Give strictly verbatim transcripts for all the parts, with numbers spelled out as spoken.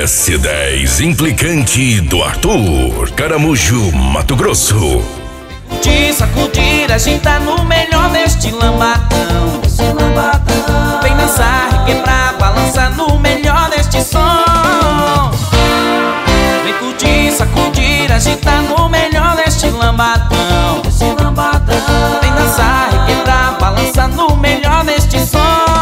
S dez Implicante do Arthur, Caramujo, Mato Grosso. De sacudir, agitar no melhor deste lambadão. Vem dançar, requebrar, balançar no melhor deste som. Vem curtir, sacudir, agitar no melhor deste lambadão. Vem dançar, requebrar, balançar no melhor deste som.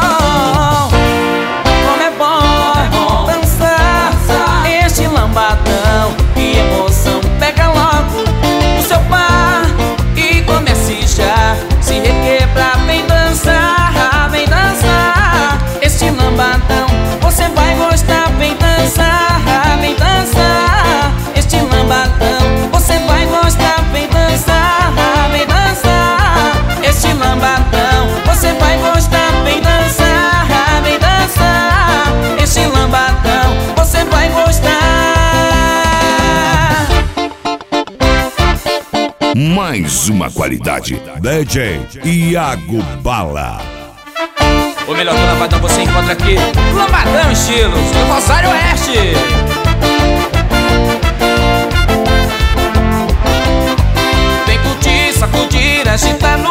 Como é bom dançar este lambadão, que emoção, pega logo o seu par e comece já, se requebrar, vem dançar, vem dançar este lambadão, você vai gostar, vem dançar, vem dançar este lambadão, você vai gostar, vem dançar, vem dançar este lambadão, você vai gostar, vem dançar, vem dançar este lambadão, você vai gostar. Mais uma qualidade. D J Iago Bala. O melhor do lambadão você encontra aqui. Lambadão Estilos, do Rosário Oeste. Vem curtir, sacudir, agitar